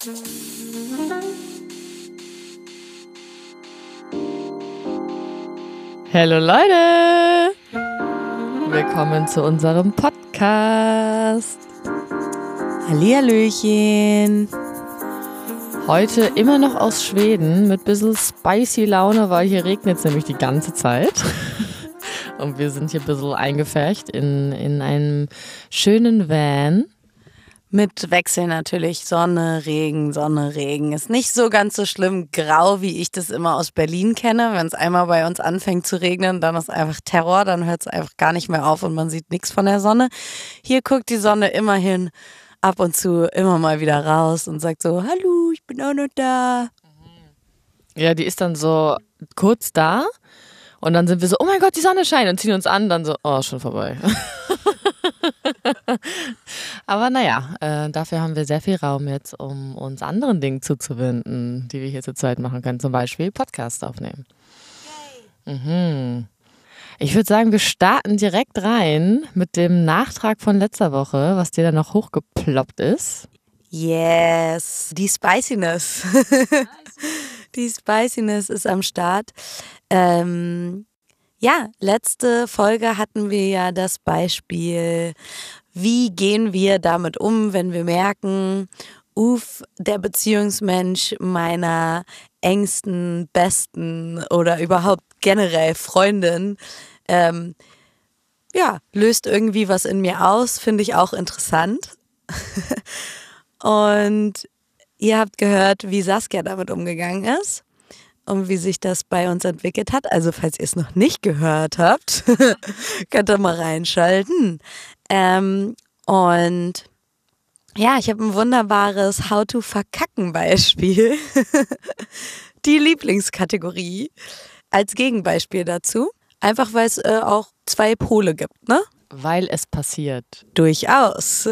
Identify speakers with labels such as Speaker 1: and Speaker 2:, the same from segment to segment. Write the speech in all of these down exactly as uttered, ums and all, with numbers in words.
Speaker 1: Hallo Leute! Willkommen zu unserem Podcast.
Speaker 2: Hallihallöchen!
Speaker 1: Heute immer noch aus Schweden mit ein bisschen spicy Laune, weil hier regnet es nämlich die ganze Zeit. Und wir sind hier ein bisschen eingepfercht in, in einem schönen Van.
Speaker 2: Mit Wechsel natürlich, Sonne, Regen, Sonne, Regen. Ist nicht so ganz so schlimm grau, wie ich das immer aus Berlin kenne. Wenn es einmal bei uns anfängt zu regnen, dann ist einfach Terror, dann hört es einfach gar nicht mehr auf und man sieht nichts von der Sonne. Hier guckt die Sonne immerhin ab und zu immer mal wieder raus und sagt so, hallo, ich bin auch noch da.
Speaker 1: Ja, die ist dann so kurz da und dann sind wir so, oh mein Gott, die Sonne scheint und ziehen uns an, dann so, oh, schon vorbei. Aber naja, äh, dafür haben wir sehr viel Raum jetzt, um uns anderen Dingen zuzuwenden, die wir hier zur Zeit machen können. Zum Beispiel Podcast aufnehmen. Mhm. Ich würde sagen, wir starten direkt rein mit dem Nachtrag von letzter Woche, was dir da noch hochgeploppt ist.
Speaker 2: Yes, die Spiciness. Die Spiciness ist am Start. Ähm, ja, letzte Folge hatten wir ja das Beispiel, wie gehen wir damit um, wenn wir merken, uff, der Beziehungsmensch meiner engsten, besten oder überhaupt generell Freundin, ähm, ja, löst irgendwie was in mir aus, finde ich auch interessant. Und ihr habt gehört, wie Saskia damit umgegangen ist und wie sich das bei uns entwickelt hat. Also falls ihr es noch nicht gehört habt, könnt ihr mal reinschalten. Ähm, und ja, ich habe ein wunderbares How-to-Verkacken-Beispiel. Die Lieblingskategorie als Gegenbeispiel dazu. Einfach weil es äh, auch zwei Pole gibt, ne?
Speaker 1: Weil es passiert.
Speaker 2: Durchaus.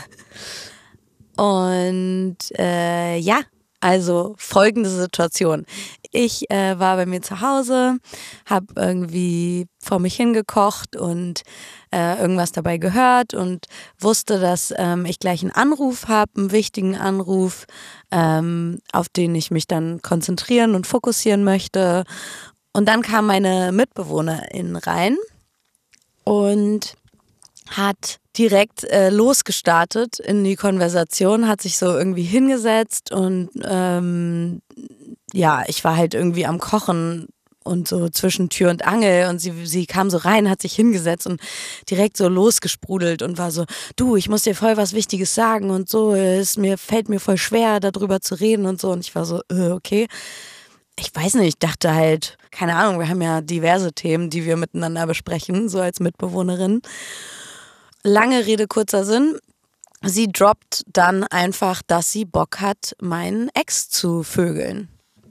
Speaker 2: Und äh, ja, also folgende Situation. Ich äh, war bei mir zu Hause, habe irgendwie vor mich hingekocht und äh, irgendwas dabei gehört und wusste, dass ähm, ich gleich einen Anruf habe, einen wichtigen Anruf, ähm, auf den ich mich dann konzentrieren und fokussieren möchte. Und dann kam meine Mitbewohnerin rein und hat direkt äh, losgestartet in die Konversation, hat sich so irgendwie hingesetzt und ähm, ja, ich war halt irgendwie am Kochen und so zwischen Tür und Angel und sie, sie kam so rein, hat sich hingesetzt und direkt so losgesprudelt und war so, du, ich muss dir voll was Wichtiges sagen und so, es mir, fällt mir voll schwer, darüber zu reden und so und ich war so, äh, okay. Ich weiß nicht, ich dachte halt, keine Ahnung, wir haben ja diverse Themen, die wir miteinander besprechen, so als Mitbewohnerin. Lange Rede, kurzer Sinn. Sie droppt dann einfach, dass sie Bock hat, meinen Ex zu vögeln.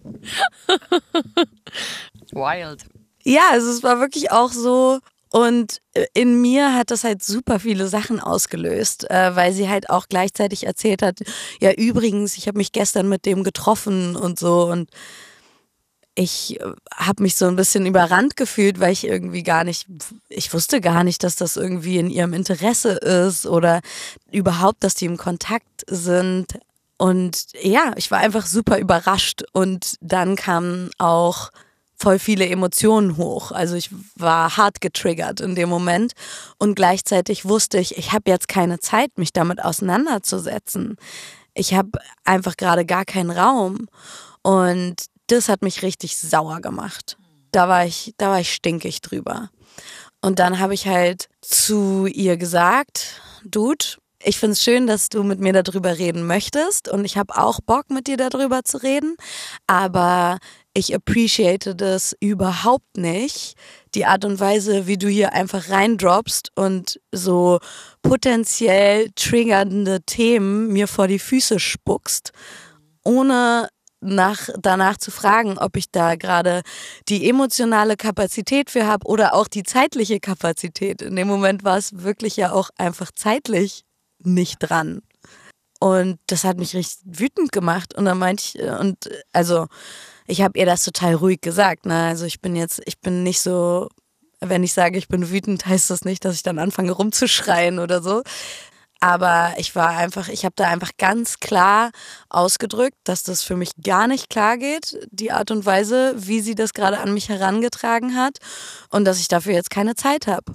Speaker 1: Wild.
Speaker 2: Ja, also es war wirklich auch so. Und in mir hat das halt super viele Sachen ausgelöst, äh, weil sie halt auch gleichzeitig erzählt hat, ja übrigens, ich habe mich gestern mit dem getroffen und so und ich habe mich so ein bisschen überrannt gefühlt, weil ich irgendwie gar nicht, ich wusste gar nicht, dass das irgendwie in ihrem Interesse ist oder überhaupt, dass die im Kontakt sind. Und ja, ich war einfach super überrascht und dann kamen auch voll viele Emotionen hoch. Also ich war hart getriggert in dem Moment und gleichzeitig wusste ich, ich habe jetzt keine Zeit, mich damit auseinanderzusetzen. Ich habe einfach gerade gar keinen Raum und das hat mich richtig sauer gemacht. Da war ich, da war ich stinkig drüber. Und dann habe ich halt zu ihr gesagt, Dude, ich finde es schön, dass du mit mir darüber reden möchtest und ich habe auch Bock, mit dir darüber zu reden, aber ich appreciate das überhaupt nicht, die Art und Weise, wie du hier einfach reindroppst und so potenziell triggernde Themen mir vor die Füße spuckst, ohne nach, danach zu fragen, ob ich da gerade die emotionale Kapazität für habe oder auch die zeitliche Kapazität. In dem Moment war es wirklich ja auch einfach zeitlich nicht dran. Und das hat mich richtig wütend gemacht. Und dann meinte ich, und also ich habe ihr das total ruhig gesagt. Ne? Also ich bin jetzt, ich bin nicht so, wenn ich sage, ich bin wütend, heißt das nicht, dass ich dann anfange rumzuschreien oder so. Aber ich war einfach, ich habe da einfach ganz klar ausgedrückt, dass das für mich gar nicht klar geht, die Art und Weise, wie sie das gerade an mich herangetragen hat und dass ich dafür jetzt keine Zeit habe.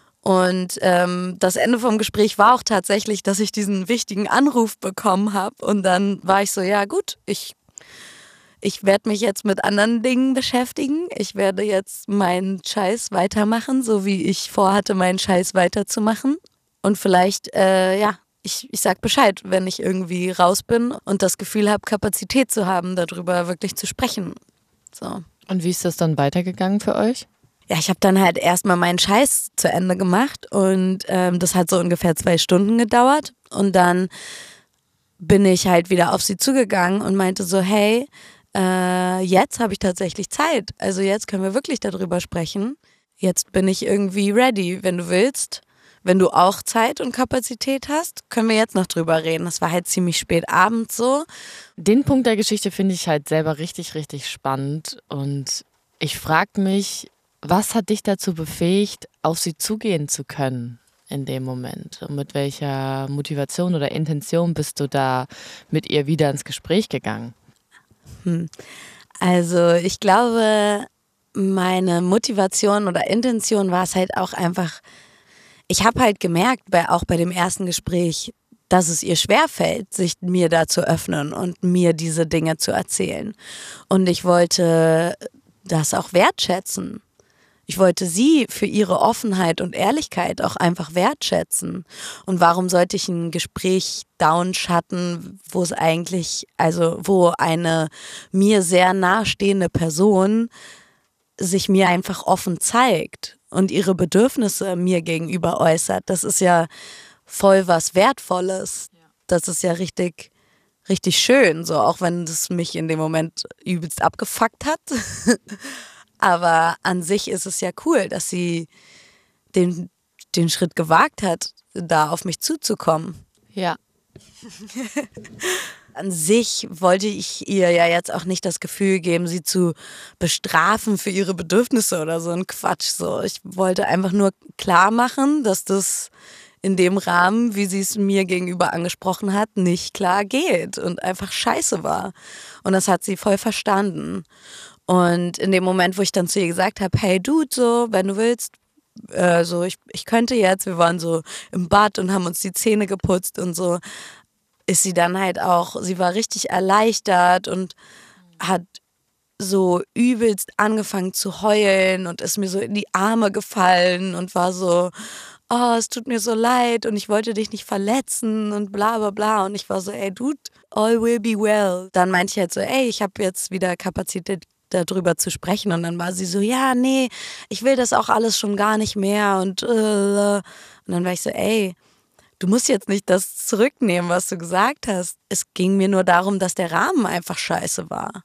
Speaker 2: Und ähm, das Ende vom Gespräch war auch tatsächlich, dass ich diesen wichtigen Anruf bekommen habe und dann war ich so, ja gut, ich Ich werde mich jetzt mit anderen Dingen beschäftigen. Ich werde jetzt meinen Scheiß weitermachen, so wie ich vorhatte, meinen Scheiß weiterzumachen. Und vielleicht, äh, ja, ich, ich sag Bescheid, wenn ich irgendwie raus bin und das Gefühl habe, Kapazität zu haben, darüber wirklich zu sprechen. So.
Speaker 1: Und wie ist das dann weitergegangen für euch?
Speaker 2: Ja, ich habe dann halt erstmal meinen Scheiß zu Ende gemacht und ähm, das hat so ungefähr zwei Stunden gedauert. Und dann bin ich halt wieder auf sie zugegangen und meinte so, hey, äh, jetzt habe ich tatsächlich Zeit. Also jetzt können wir wirklich darüber sprechen. Jetzt bin ich irgendwie ready, wenn du willst. Wenn du auch Zeit und Kapazität hast, können wir jetzt noch drüber reden. Das war halt ziemlich spät abends so.
Speaker 1: Den Punkt der Geschichte finde ich halt selber richtig, richtig spannend. Und ich frage mich, was hat dich dazu befähigt, auf sie zugehen zu können in dem Moment? Und mit welcher Motivation oder Intention bist du da mit ihr wieder ins Gespräch gegangen?
Speaker 2: Hm. Also ich glaube, meine Motivation oder Intention war es halt auch einfach, ich habe halt gemerkt, bei, auch bei dem ersten Gespräch, dass es ihr schwerfällt, sich mir da zu öffnen und mir diese Dinge zu erzählen. Und ich wollte das auch wertschätzen. Ich wollte sie für ihre Offenheit und Ehrlichkeit auch einfach wertschätzen. Und warum sollte ich ein Gespräch downschatten, wo es eigentlich, also wo eine mir sehr nahestehende Person sich mir einfach offen zeigt und ihre Bedürfnisse mir gegenüber äußert. Das ist ja voll was Wertvolles. Das ist ja richtig, richtig schön, so auch wenn es mich in dem Moment übelst abgefuckt hat. Aber an sich ist es ja cool, dass sie den, den Schritt gewagt hat, da auf mich zuzukommen.
Speaker 1: Ja.
Speaker 2: An sich wollte ich ihr ja jetzt auch nicht das Gefühl geben, sie zu bestrafen für ihre Bedürfnisse oder so ein Quatsch. So, ich wollte einfach nur klar machen, dass das in dem Rahmen, wie sie es mir gegenüber angesprochen hat, nicht klar geht und einfach scheiße war. Und das hat sie voll verstanden. Und in dem Moment, wo ich dann zu ihr gesagt habe, hey Dude, so, wenn du willst, äh, so, ich, ich könnte jetzt, wir waren so im Bad und haben uns die Zähne geputzt und so, ist sie dann halt auch, sie war richtig erleichtert und hat so übelst angefangen zu heulen und ist mir so in die Arme gefallen und war so, oh, es tut mir so leid und ich wollte dich nicht verletzen und bla bla bla. Und ich war so, ey Dude, all will be well. Dann meinte ich halt so, ey, ich habe jetzt wieder Kapazität darüber zu sprechen. Und dann war sie so, ja, nee, ich will das auch alles schon gar nicht mehr. Und, äh, und dann war ich so, ey, du musst jetzt nicht das zurücknehmen, was du gesagt hast. Es ging mir nur darum, dass der Rahmen einfach scheiße war.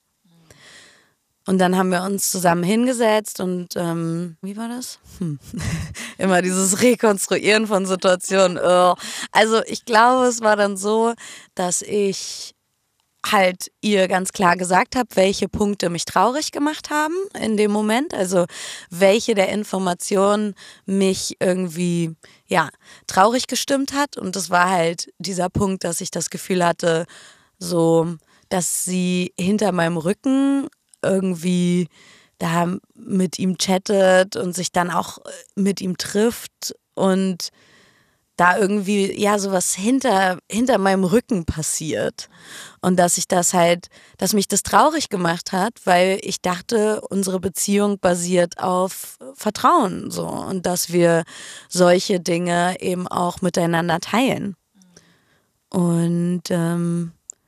Speaker 2: Und dann haben wir uns zusammen hingesetzt und ähm, wie war das? Hm. Immer dieses Rekonstruieren von Situationen. Oh. Also ich glaube, es war dann so, dass ich halt ihr ganz klar gesagt habe, welche Punkte mich traurig gemacht haben in dem Moment. Also welche der Informationen mich irgendwie ja traurig gestimmt hat. Und das war halt dieser Punkt, dass ich das Gefühl hatte, so, dass sie hinter meinem Rücken irgendwie da mit ihm chattet und sich dann auch mit ihm trifft und da irgendwie ja sowas hinter, hinter meinem Rücken passiert. Und dass ich das halt, dass mich das traurig gemacht hat, weil ich dachte, unsere Beziehung basiert auf Vertrauen so und dass wir solche Dinge eben auch miteinander teilen. Und ähm,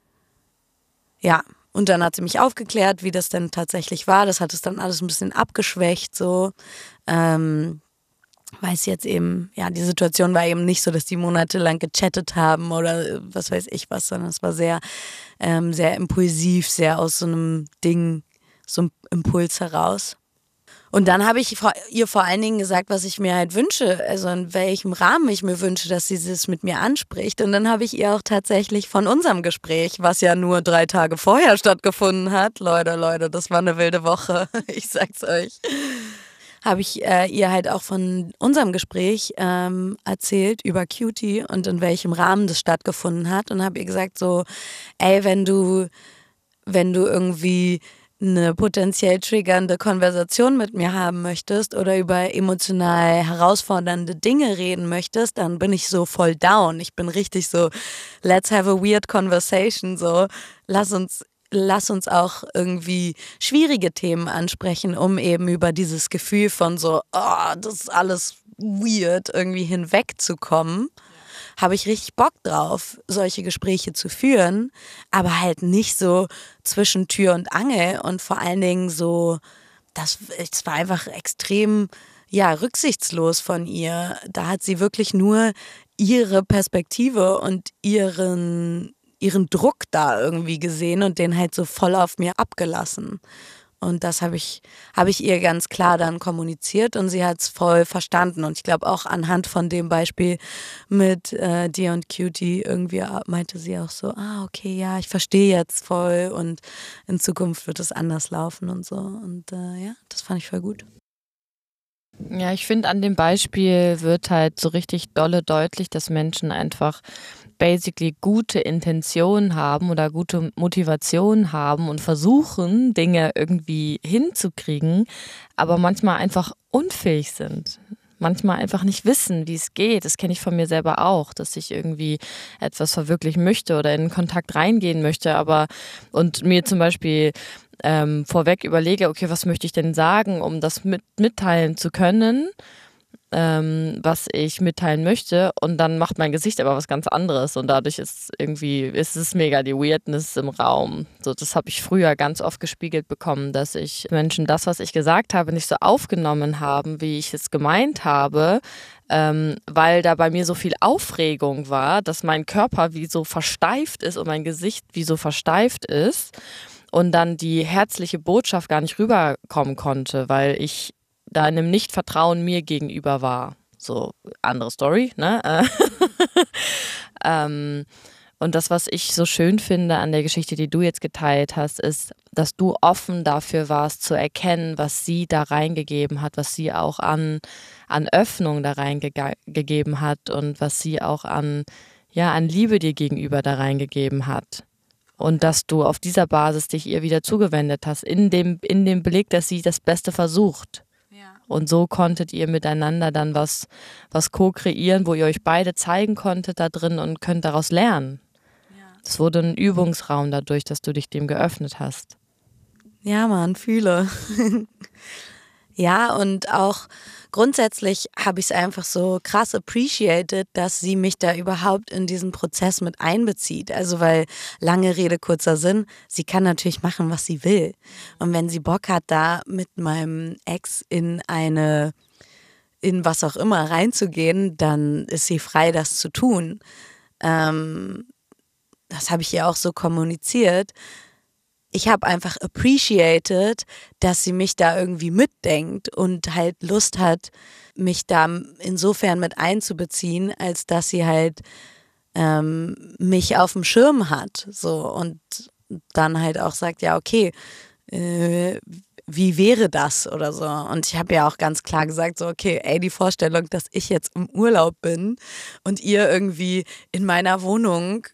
Speaker 2: ja, und dann hat sie mich aufgeklärt, wie das denn tatsächlich war. Das hat es dann alles ein bisschen abgeschwächt, so. Ähm, weil es jetzt eben, ja, die Situation war eben nicht so, dass die monatelang gechattet haben oder was weiß ich was, sondern es war sehr, ähm, sehr impulsiv, sehr aus so einem Ding, so einem Impuls heraus. Und dann habe ich ihr vor allen Dingen gesagt, was ich mir halt wünsche, also in welchem Rahmen ich mir wünsche, dass sie das mit mir anspricht. Und dann habe ich ihr auch tatsächlich von unserem Gespräch, was ja nur drei Tage vorher stattgefunden hat, Leute, Leute, das war eine wilde Woche, ich sag's euch, habe ich äh, ihr halt auch von unserem Gespräch ähm, erzählt über Cutie und in welchem Rahmen das stattgefunden hat und habe ihr gesagt so, ey, wenn du, wenn du irgendwie eine potenziell triggernde Konversation mit mir haben möchtest oder über emotional herausfordernde Dinge reden möchtest, dann bin ich so voll down. Ich bin richtig so, let's have a weird conversation, so, lass uns Lass uns auch irgendwie schwierige Themen ansprechen, um eben über dieses Gefühl von so, oh, das ist alles weird, irgendwie hinwegzukommen. Habe ich richtig Bock drauf, solche Gespräche zu führen, aber halt nicht so zwischen Tür und Angel und vor allen Dingen so, das, das war einfach extrem, ja, rücksichtslos von ihr. Da hat sie wirklich nur ihre Perspektive und ihren ihren Druck da irgendwie gesehen und den halt so voll auf mir abgelassen. Und das habe ich, habe ich ihr ganz klar dann kommuniziert und sie hat es voll verstanden. Und ich glaube auch anhand von dem Beispiel mit äh, dir und Cutie irgendwie meinte sie auch so, ah, okay, ja, ich verstehe jetzt voll und in Zukunft wird es anders laufen und so. Und äh, ja, das fand ich voll gut.
Speaker 1: Ja, ich finde, an dem Beispiel wird halt so richtig dolle deutlich, dass Menschen einfach basically gute Intentionen haben oder gute Motivation haben und versuchen, Dinge irgendwie hinzukriegen, aber manchmal einfach unfähig sind. Manchmal einfach nicht wissen, wie es geht. Das kenne ich von mir selber auch, dass ich irgendwie etwas verwirklichen möchte oder in einen Kontakt reingehen möchte, aber und mir zum Beispiel ähm, vorweg überlege, okay, was möchte ich denn sagen, um das mit, mitteilen zu können, ähm, was ich mitteilen möchte, und dann macht mein Gesicht aber was ganz anderes und dadurch ist irgendwie, ist es mega die Weirdness im Raum. So, das habe ich früher ganz oft gespiegelt bekommen, dass ich Menschen das, was ich gesagt habe, nicht so aufgenommen haben, wie ich es gemeint habe, ähm, weil da bei mir so viel Aufregung war, dass mein Körper wie so versteift ist und mein Gesicht wie so versteift ist und dann die herzliche Botschaft gar nicht rüberkommen konnte, weil ich da in einem Nichtvertrauen mir gegenüber war. So, andere Story, ne? ähm, und das, was ich so schön finde an der Geschichte, die du jetzt geteilt hast, ist, dass du offen dafür warst, zu erkennen, was sie da reingegeben hat, was sie auch an, an Öffnung da reingegeben hat und was sie auch an, ja, an Liebe dir gegenüber da reingegeben hat. Und dass du auf dieser Basis dich ihr wieder zugewendet hast, in dem, in dem Blick, dass sie das Beste versucht. Und so konntet ihr miteinander dann was, was co-kreieren, wo ihr euch beide zeigen konntet da drin und könnt daraus lernen. Es ja. wurde ein Übungsraum dadurch, dass du dich dem geöffnet hast.
Speaker 2: Ja, Mann, fühle. Ja, und auch grundsätzlich habe ich es einfach so krass appreciated, dass sie mich da überhaupt in diesen Prozess mit einbezieht. Also weil, lange Rede, kurzer Sinn, sie kann natürlich machen, was sie will. Und wenn sie Bock hat, da mit meinem Ex in eine, in was auch immer reinzugehen, dann ist sie frei, das zu tun. Ähm, das habe ich ihr auch so kommuniziert. Ich habe einfach appreciated, dass sie mich da irgendwie mitdenkt und halt Lust hat, mich da insofern mit einzubeziehen, als dass sie halt ähm, mich auf dem Schirm hat, so, und dann halt auch sagt, ja, okay, äh, wie wäre das oder so. Und ich habe ja auch ganz klar gesagt, so, okay, ey, die Vorstellung, dass ich jetzt im Urlaub bin und ihr irgendwie in meiner Wohnung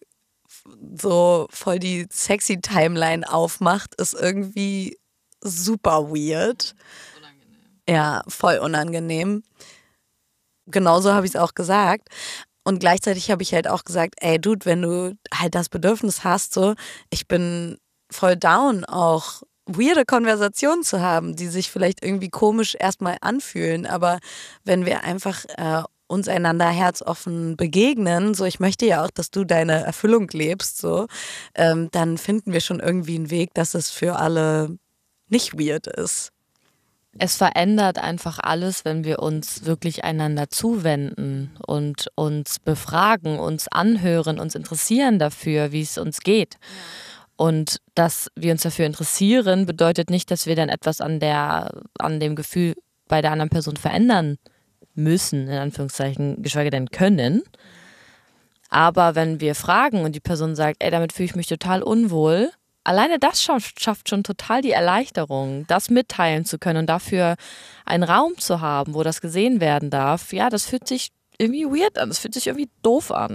Speaker 2: so voll die sexy Timeline aufmacht, ist irgendwie super weird. Unangenehm. Ja, voll unangenehm. Genauso habe ich es auch gesagt. Und gleichzeitig habe ich halt auch gesagt, ey Dude, wenn du halt das Bedürfnis hast, so, ich bin voll down, auch weirde Konversationen zu haben, die sich vielleicht irgendwie komisch erstmal anfühlen, aber wenn wir einfach äh, uns einander herzoffen begegnen, so, ich möchte ja auch, dass du deine Erfüllung lebst, so, ähm, dann finden wir schon irgendwie einen Weg, dass es für alle nicht weird ist.
Speaker 1: Es verändert einfach alles, wenn wir uns wirklich einander zuwenden und uns befragen, uns anhören, uns interessieren dafür, wie es uns geht. Ja. Und dass wir uns dafür interessieren, bedeutet nicht, dass wir dann etwas an der, an dem Gefühl bei der anderen Person verändern müssen, in Anführungszeichen, geschweige denn können. Aber wenn wir fragen und die Person sagt, ey, damit fühle ich mich total unwohl, alleine das schafft, schafft schon total die Erleichterung, das mitteilen zu können und dafür einen Raum zu haben, wo das gesehen werden darf. Ja, das fühlt sich irgendwie weird an, das fühlt sich irgendwie doof an.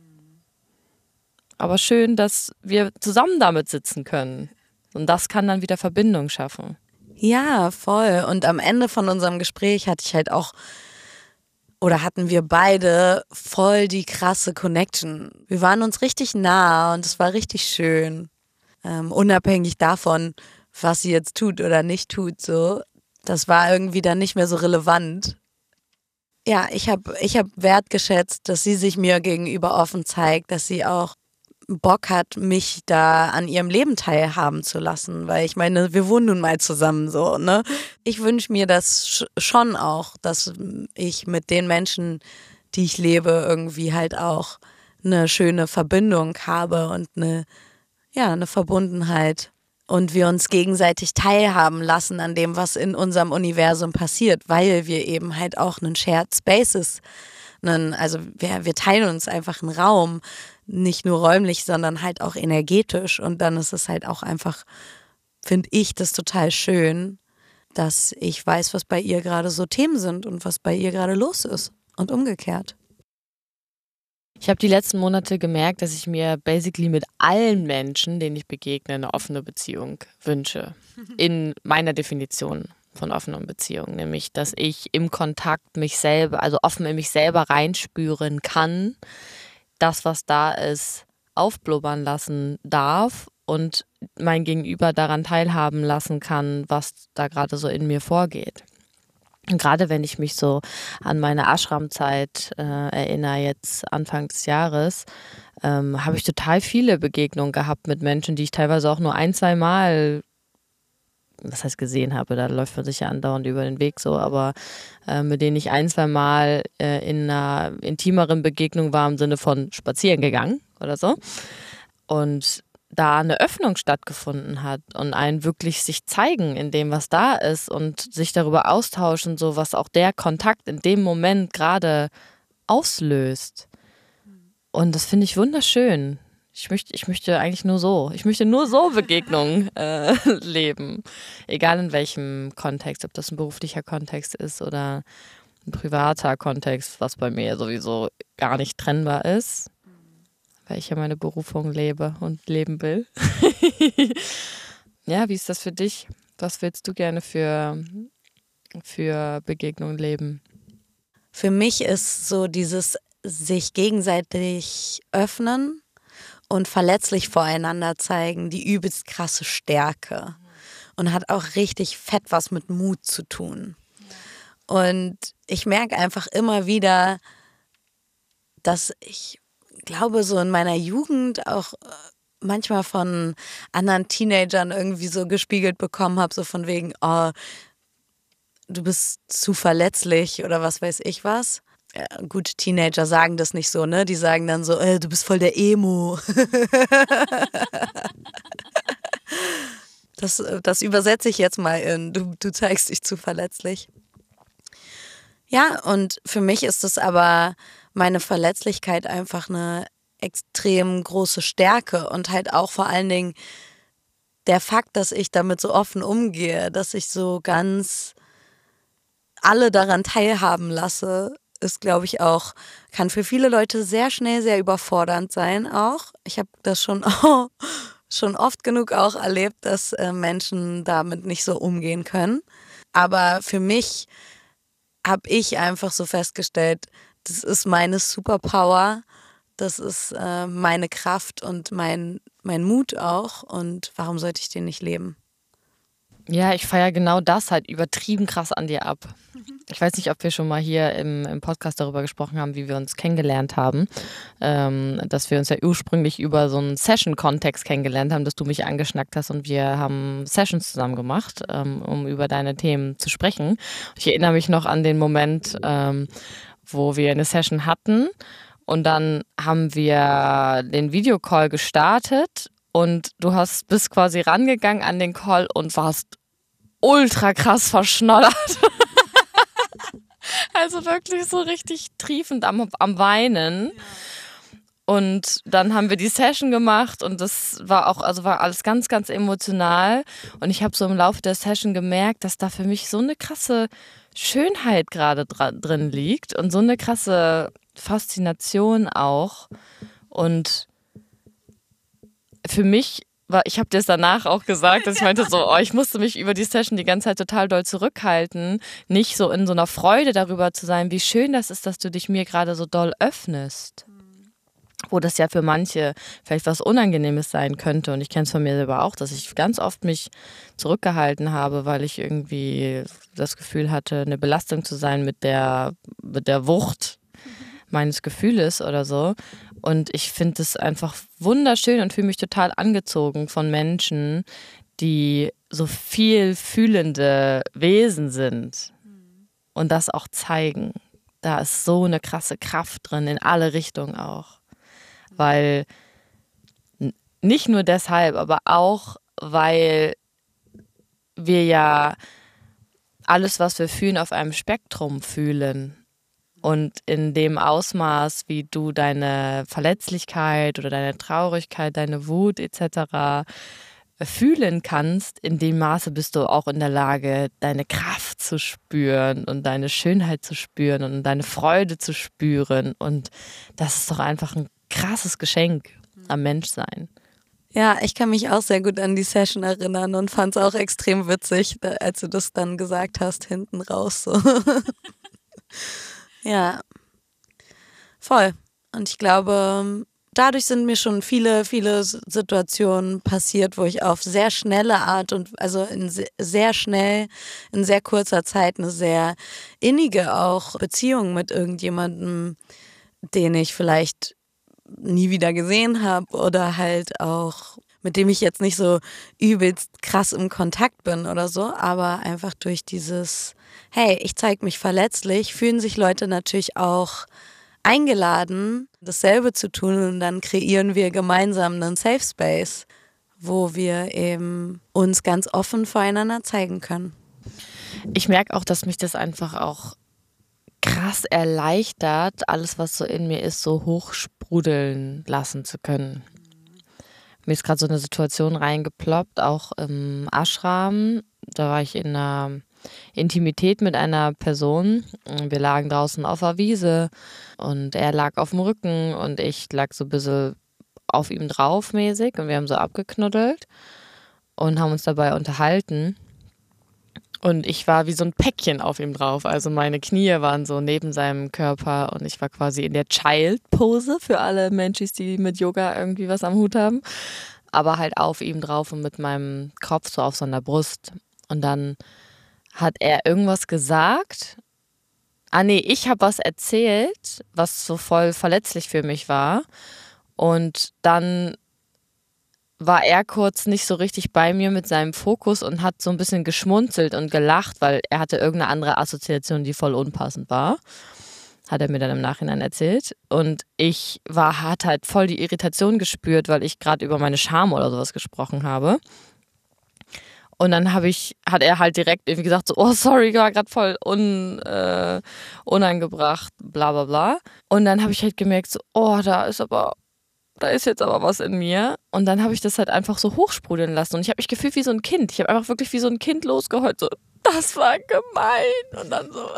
Speaker 1: Aber schön, dass wir zusammen damit sitzen können. Und das kann dann wieder Verbindung schaffen.
Speaker 2: Ja, voll. Und am Ende von unserem Gespräch hatte ich halt auch, oder hatten wir beide voll die krasse Connection. Wir waren uns richtig nah und es war richtig schön. Ähm, unabhängig davon, was sie jetzt tut oder nicht tut, so. Das war irgendwie dann nicht mehr so relevant. Ja, ich habe ich hab wertgeschätzt, dass sie sich mir gegenüber offen zeigt, dass sie auch Bock hat, mich da an ihrem Leben teilhaben zu lassen, weil ich meine, wir wohnen nun mal zusammen so, ne? Ich wünsche mir das sch- schon auch, dass ich mit den Menschen, die ich lebe, irgendwie halt auch eine schöne Verbindung habe und eine, ja, eine Verbundenheit und wir uns gegenseitig teilhaben lassen an dem, was in unserem Universum passiert, weil wir eben halt auch einen Shared Spaces, einen, also wir, wir teilen uns einfach einen Raum, nicht nur räumlich, sondern halt auch energetisch. Und dann ist es halt auch einfach, finde ich das total schön, dass ich weiß, was bei ihr gerade so Themen sind und was bei ihr gerade los ist und umgekehrt.
Speaker 1: Ich habe die letzten Monate gemerkt, dass ich mir basically mit allen Menschen, denen ich begegne, eine offene Beziehung wünsche. In meiner Definition von offenen Beziehungen. Nämlich, dass ich im Kontakt mich selber, also offen in mich selber reinspüren kann, das, was da ist, aufblubbern lassen darf und mein Gegenüber daran teilhaben lassen kann, was da gerade so in mir vorgeht. Und gerade wenn ich mich so an meine Ashram-Zeit äh, erinnere, jetzt Anfang des Jahres, ähm, habe ich total viele Begegnungen gehabt mit Menschen, die ich teilweise auch nur ein, zwei Mal, was heißt gesehen habe, da läuft man sich ja andauernd über den Weg so, aber äh, mit denen ich ein, zwei Mal äh, in einer intimeren Begegnung war, im Sinne von spazieren gegangen oder so. Und da eine Öffnung stattgefunden hat und ein wirklich sich zeigen in dem, was da ist und sich darüber austauschen, so was auch der Kontakt in dem Moment gerade auslöst. Und das finde ich wunderschön. Ich möchte, ich möchte eigentlich nur so. Ich möchte nur so Begegnungen äh, leben. Egal in welchem Kontext, ob das ein beruflicher Kontext ist oder ein privater Kontext, was bei mir sowieso gar nicht trennbar ist, weil ich ja meine Berufung lebe und leben will. Ja, wie ist das für dich? Was willst du gerne für, für Begegnungen leben?
Speaker 2: Für mich ist so dieses sich gegenseitig öffnen und verletzlich voreinander zeigen, die übelst krasse Stärke. Und hat auch richtig fett was mit Mut zu tun. Und ich merke einfach immer wieder, dass ich glaube, so in meiner Jugend auch manchmal von anderen Teenagern irgendwie so gespiegelt bekommen habe, so von wegen, oh, du bist zu verletzlich oder was weiß ich was. Ja, gut, Teenager sagen das nicht so, ne? Die sagen dann so, äh, du bist voll der Emo. das, das übersetze ich jetzt mal in, du, du zeigst dich zu verletzlich. Ja, und für mich ist es aber meine Verletzlichkeit einfach eine extrem große Stärke und halt auch vor allen Dingen der Fakt, dass ich damit so offen umgehe, dass ich so ganz alle daran teilhaben lasse, ist, glaube ich, auch, kann für viele Leute sehr schnell sehr überfordernd sein auch. Ich habe das schon, oh, schon oft genug auch erlebt, dass äh, Menschen damit nicht so umgehen können. Aber für mich habe ich einfach so festgestellt, das ist meine Superpower, das ist äh, meine Kraft und mein, mein Mut auch. Und warum sollte ich den nicht leben?
Speaker 1: Ja, ich feiere genau das halt übertrieben krass an dir ab. Ich weiß nicht, ob wir schon mal hier im, im Podcast darüber gesprochen haben, wie wir uns kennengelernt haben. Ähm, dass wir uns ja ursprünglich über so einen Session-Kontext kennengelernt haben, dass du mich angeschnackt hast und wir haben Sessions zusammen gemacht, ähm, um über deine Themen zu sprechen. Ich erinnere mich noch an den Moment, ähm, wo wir eine Session hatten und dann haben wir den Videocall gestartet und du hast bist quasi rangegangen an den Call und warst ultra krass verschnoddert. Also wirklich so richtig triefend am, am Weinen. Und dann haben wir die Session gemacht und das war auch, also war alles ganz, ganz emotional. Und ich habe so im Laufe der Session gemerkt, dass da für mich so eine krasse Schönheit gerade dra- drin liegt und so eine krasse Faszination auch. Und für mich war, ich habe dir das danach auch gesagt, dass ich meinte so, oh, ich musste mich über die Session die ganze Zeit total doll zurückhalten, nicht so in so einer Freude darüber zu sein, wie schön das ist, dass du dich mir gerade so doll öffnest. Wo das ja für manche vielleicht was Unangenehmes sein könnte. Und ich kenne es von mir selber auch, dass ich ganz oft mich zurückgehalten habe, weil ich irgendwie das Gefühl hatte, eine Belastung zu sein mit der, mit der Wucht meines Gefühles oder so. Und ich finde es einfach wunderschön und fühle mich total angezogen von Menschen, die so viel fühlende Wesen sind und das auch zeigen. Da ist so eine krasse Kraft drin, in alle Richtungen auch. Weil nicht nur deshalb, aber auch, weil wir ja alles, was wir fühlen, auf einem Spektrum fühlen. Und in dem Ausmaß, wie du deine Verletzlichkeit oder deine Traurigkeit, deine Wut et cetera fühlen kannst, in dem Maße bist du auch in der Lage, deine Kraft zu spüren und deine Schönheit zu spüren und deine Freude zu spüren. Und das ist doch einfach ein krasses Geschenk am Menschsein.
Speaker 2: Ja, ich kann mich auch sehr gut an die Session erinnern und fand es auch extrem witzig, als du das dann gesagt hast, hinten raus. So. Ja, voll. Und ich glaube, dadurch sind mir schon viele, viele Situationen passiert, wo ich auf sehr schnelle Art und also in sehr schnell, in sehr kurzer Zeit eine sehr innige auch Beziehung mit irgendjemandem, den ich vielleicht nie wieder gesehen habe oder halt auch mit dem ich jetzt nicht so übelst krass im Kontakt bin oder so, aber einfach durch dieses, hey, ich zeige mich verletzlich, fühlen sich Leute natürlich auch eingeladen, dasselbe zu tun und dann kreieren wir gemeinsam einen Safe Space, wo wir eben uns ganz offen voreinander zeigen können.
Speaker 1: Ich merke auch, dass mich das einfach auch krass erleichtert, alles, was so in mir ist, so hochsprudeln lassen zu können. Mir ist gerade so eine Situation reingeploppt, auch im Ashram. Da war ich in einer Intimität mit einer Person. Wir lagen draußen auf der Wiese und er lag auf dem Rücken und ich lag so ein bisschen auf ihm drauf mäßig und wir haben so abgeknuddelt und haben uns dabei unterhalten. Und ich war wie so ein Päckchen auf ihm drauf. Also meine Knie waren so neben seinem Körper und ich war quasi in der Child-Pose für alle Menschen, die mit Yoga irgendwie was am Hut haben. Aber halt auf ihm drauf und mit meinem Kopf so auf seiner Brust. Und dann hat er irgendwas gesagt. Ah nee, ich habe was erzählt, was so voll verletzlich für mich war. Und dann war er kurz nicht so richtig bei mir mit seinem Fokus und hat so ein bisschen geschmunzelt und gelacht, weil er hatte irgendeine andere Assoziation, die voll unpassend war. Hat er mir dann im Nachhinein erzählt. Und ich war, hat halt voll die Irritation gespürt, weil ich gerade über meine Scham oder sowas gesprochen habe. Und dann habe ich, hat er halt direkt irgendwie gesagt, so, oh sorry, war gerade voll un, äh, unangebracht, bla bla bla. Und dann habe ich halt gemerkt, so, oh, da ist aber da ist jetzt aber was in mir. Und dann habe ich das halt einfach so hochsprudeln lassen. Und ich habe mich gefühlt wie so ein Kind. Ich habe einfach wirklich wie so ein Kind losgeheult. So, das war gemein. Und dann so.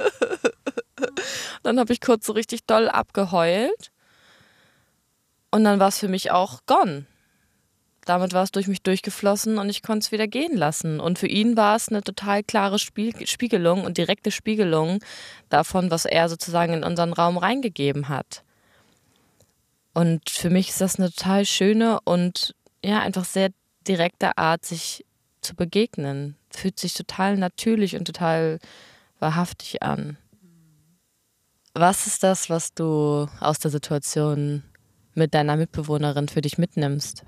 Speaker 1: Dann habe ich kurz so richtig doll abgeheult. Und dann war es für mich auch gone. Damit war es durch mich durchgeflossen und ich konnte es wieder gehen lassen. Und für ihn war es eine total klare Spiegelung und direkte Spiegelung davon, was er sozusagen in unseren Raum reingegeben hat. Und für mich ist das eine total schöne und ja, einfach sehr direkte Art, sich zu begegnen. Fühlt sich total natürlich und total wahrhaftig an. Was ist das, was du aus der Situation mit deiner Mitbewohnerin für dich mitnimmst?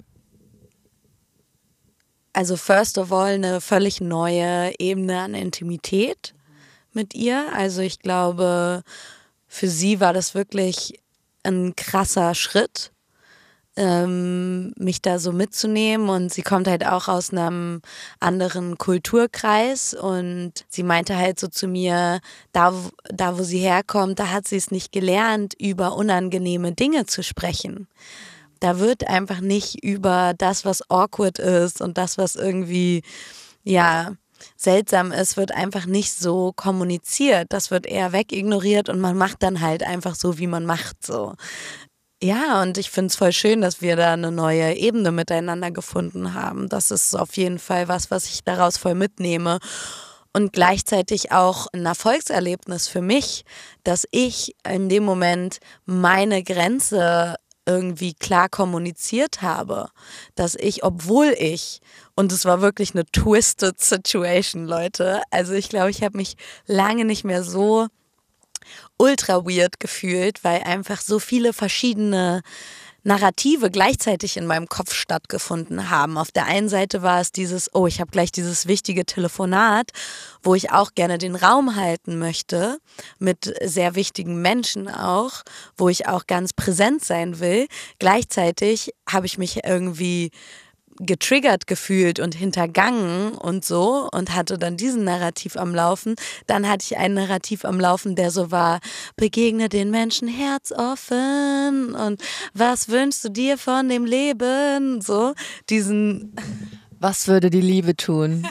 Speaker 2: Also first of all eine völlig neue Ebene an Intimität mit ihr. Also ich glaube, für sie war das wirklich ein krasser Schritt, ähm, mich da so mitzunehmen, und sie kommt halt auch aus einem anderen Kulturkreis, und sie meinte halt so zu mir, da, da wo sie herkommt, da hat sie es nicht gelernt, über unangenehme Dinge zu sprechen. Da wird einfach nicht über das, was awkward ist und das, was irgendwie, ja, seltsam ist, wird einfach nicht so kommuniziert. Das wird eher wegignoriert und man macht dann halt einfach so, wie man macht, so. Ja, und ich finde es voll schön, dass wir da eine neue Ebene miteinander gefunden haben. Das ist auf jeden Fall was, was ich daraus voll mitnehme. Und gleichzeitig auch ein Erfolgserlebnis für mich, dass ich in dem Moment meine Grenze irgendwie klar kommuniziert habe. Dass ich, obwohl ich, und es war wirklich eine twisted Situation, Leute. Also ich glaube, ich habe mich lange nicht mehr so ultra weird gefühlt, weil einfach so viele verschiedene Narrative gleichzeitig in meinem Kopf stattgefunden haben. Auf der einen Seite war es dieses, oh, ich habe gleich dieses wichtige Telefonat, wo ich auch gerne den Raum halten möchte, mit sehr wichtigen Menschen auch, wo ich auch ganz präsent sein will. Gleichzeitig habe ich mich irgendwie getriggert gefühlt und hintergangen und so und hatte dann diesen Narrativ am Laufen. Dann hatte ich ein Narrativ am Laufen, der so war, begegne den Menschen herzoffen und was wünschst du dir von dem Leben? So, diesen...
Speaker 1: Was würde die Liebe tun?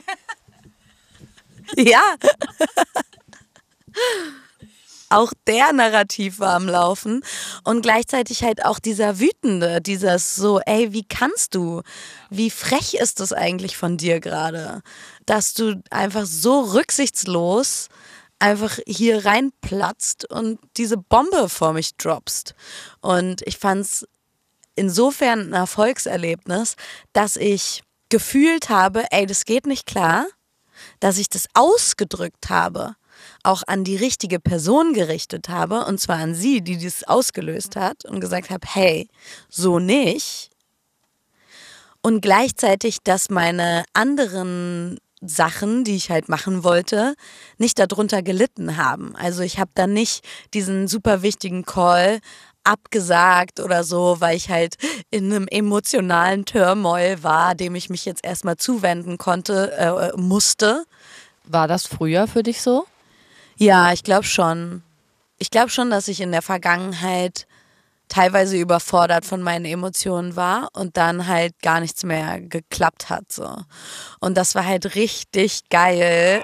Speaker 2: Ja. Auch der Narrativ war am Laufen und gleichzeitig halt auch dieser wütende, dieses so, ey, wie kannst du, wie frech ist das eigentlich von dir gerade, dass du einfach so rücksichtslos einfach hier reinplatzt und diese Bombe vor mich droppst. Und ich fand's insofern ein Erfolgserlebnis, dass ich gefühlt habe, ey, das geht nicht klar, dass ich das ausgedrückt habe, auch an die richtige Person gerichtet habe, und zwar an sie, die das ausgelöst hat, und gesagt habe, hey, so nicht. Und gleichzeitig, dass meine anderen Sachen, die ich halt machen wollte, nicht darunter gelitten haben. Also ich habe dann nicht diesen super wichtigen Call abgesagt oder so, weil ich halt in einem emotionalen Turmoil war, dem ich mich jetzt erstmal zuwenden konnte, äh, musste.
Speaker 1: War das früher für dich so?
Speaker 2: Ja, ich glaube schon. Ich glaube schon, dass ich in der Vergangenheit teilweise überfordert von meinen Emotionen war und dann halt gar nichts mehr geklappt hat. So. Und das war halt richtig geil.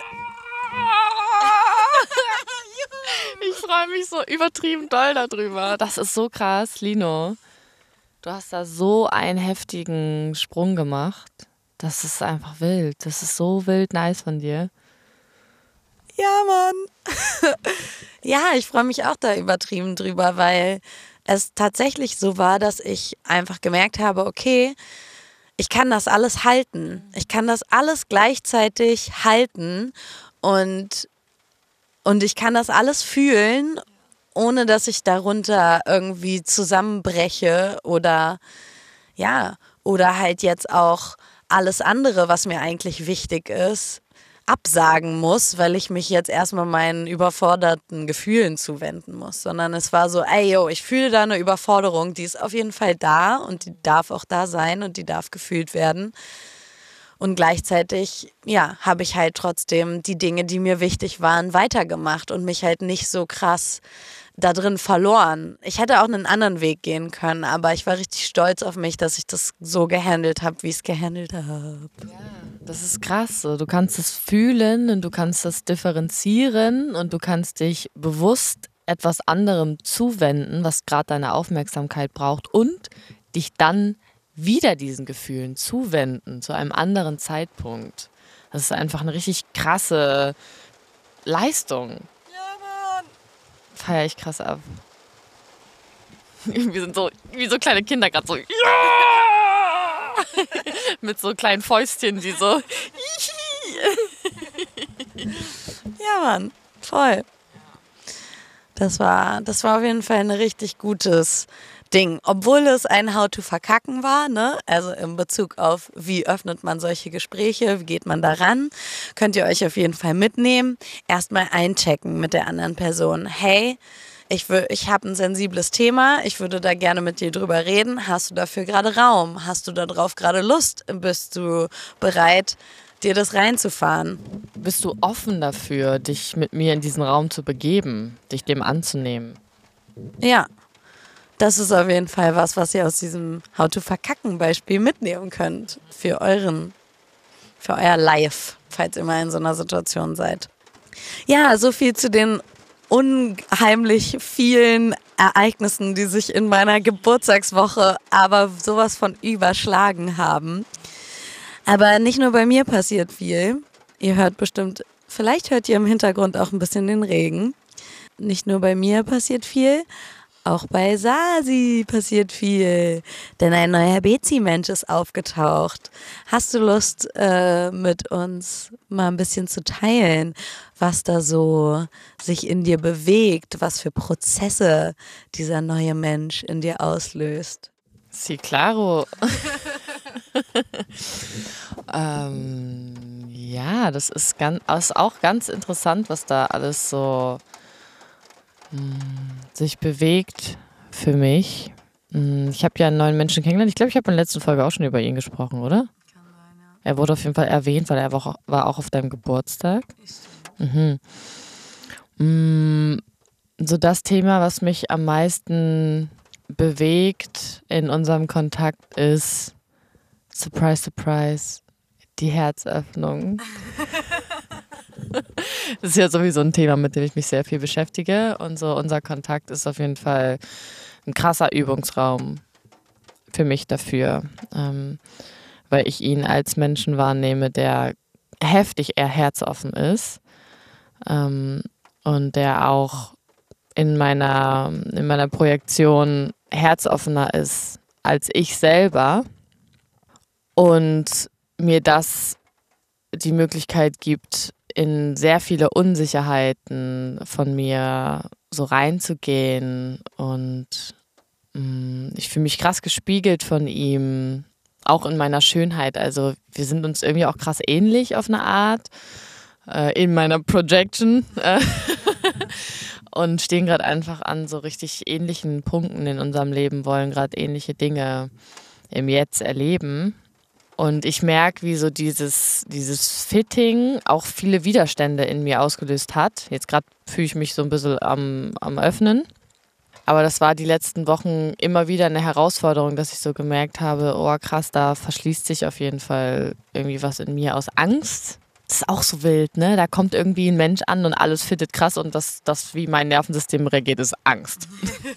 Speaker 1: Ich freue mich so übertrieben doll darüber. Das ist so krass, Lino. Du hast da so einen heftigen Sprung gemacht. Das ist einfach wild. Das ist so wild nice von dir.
Speaker 2: Ja, Mann. Ja, ich freue mich auch da übertrieben drüber, weil es tatsächlich so war, dass ich einfach gemerkt habe, okay, ich kann das alles halten. Ich kann das alles gleichzeitig halten und, und ich kann das alles fühlen, ohne dass ich darunter irgendwie zusammenbreche oder ja, oder halt jetzt auch alles andere, was mir eigentlich wichtig ist, absagen muss, weil ich mich jetzt erstmal meinen überforderten Gefühlen zuwenden muss, sondern es war so, ey, yo, ich fühle da eine Überforderung, die ist auf jeden Fall da und die darf auch da sein und die darf gefühlt werden. Und gleichzeitig, ja, habe ich halt trotzdem die Dinge, die mir wichtig waren, weitergemacht und mich halt nicht so krass da drin verloren. Ich hätte auch einen anderen Weg gehen können, aber ich war richtig stolz auf mich, dass ich das so gehandelt habe, wie ich es gehandelt habe.
Speaker 1: Ja, das ist krass. Du kannst es fühlen und du kannst es differenzieren und du kannst dich bewusst etwas anderem zuwenden, was gerade deine Aufmerksamkeit braucht, und dich dann wieder diesen Gefühlen zuwenden zu einem anderen Zeitpunkt. Das ist einfach eine richtig krasse Leistung. Feier ich krass ab. Wir sind so wie so kleine Kinder gerade so. Ja! Mit so kleinen Fäustchen, die so.
Speaker 2: Ja, Mann, voll. Das war, das war auf jeden Fall ein richtig gutes Ding. Obwohl es ein How to verkacken war, ne? Also in Bezug auf, wie öffnet man solche Gespräche, wie geht man da ran, könnt ihr euch auf jeden Fall mitnehmen. Erstmal einchecken mit der anderen Person. Hey, ich, wür- ich habe ein sensibles Thema, ich würde da gerne mit dir drüber reden. Hast du dafür gerade Raum? Hast du darauf gerade Lust? Bist du bereit, dir das reinzufahren?
Speaker 1: Bist du offen dafür, dich mit mir in diesen Raum zu begeben, dich dem anzunehmen?
Speaker 2: Ja, das ist auf jeden Fall was, was ihr aus diesem How to Verkacken Beispiel mitnehmen könnt für euren, für euer Life, falls ihr mal in so einer Situation seid. Ja, so viel zu den unheimlich vielen Ereignissen, die sich in meiner Geburtstagswoche aber sowas von überschlagen haben. Aber nicht nur bei mir passiert viel. Ihr hört bestimmt, vielleicht hört ihr im Hintergrund auch ein bisschen den Regen. Nicht nur bei mir passiert viel, auch bei Sasi passiert viel. Denn ein neuer Bezi-Mensch ist aufgetaucht. Hast du Lust, äh, mit uns mal ein bisschen zu teilen, was da so sich in dir bewegt, was für Prozesse dieser neue Mensch in dir auslöst?
Speaker 1: Sí, claro. ähm, ja, das ist, ganz, ist auch ganz interessant, was da alles so mh, sich bewegt für mich. Mh, ich habe ja einen neuen Menschen kennengelernt. Ich glaube, ich habe in der letzten Folge auch schon über ihn gesprochen, oder? Kann sein, ja. Er wurde auf jeden Fall erwähnt, weil er war auch, war auch auf deinem Geburtstag. Mhm. Mh, so das Thema, was mich am meisten bewegt in unserem Kontakt ist, surprise, surprise, die Herzöffnung. Das ist ja sowieso ein Thema, mit dem ich mich sehr viel beschäftige. Und so unser Kontakt ist auf jeden Fall ein krasser Übungsraum für mich dafür, ähm, weil ich ihn als Menschen wahrnehme, der heftig eher herzoffen ist ähm, und der auch in meiner, in meiner Projektion herzoffener ist als ich selber und mir das die Möglichkeit gibt, in sehr viele Unsicherheiten von mir so reinzugehen und mh, ich fühle mich krass gespiegelt von ihm, auch in meiner Schönheit. Also wir sind uns irgendwie auch krass ähnlich auf eine Art, äh, in meiner Projection. Äh, und stehen gerade einfach an so richtig ähnlichen Punkten in unserem Leben, wollen gerade ähnliche Dinge im Jetzt erleben. Und ich merke, wie so dieses, dieses Fitting auch viele Widerstände in mir ausgelöst hat. Jetzt gerade fühle ich mich so ein bisschen am, am Öffnen. Aber das war die letzten Wochen immer wieder eine Herausforderung, dass ich so gemerkt habe, oh krass, da verschließt sich auf jeden Fall irgendwie was in mir aus Angst. Das ist auch so wild, ne? Da kommt irgendwie ein Mensch an und alles fittet krass und das, das wie mein Nervensystem reagiert, ist Angst.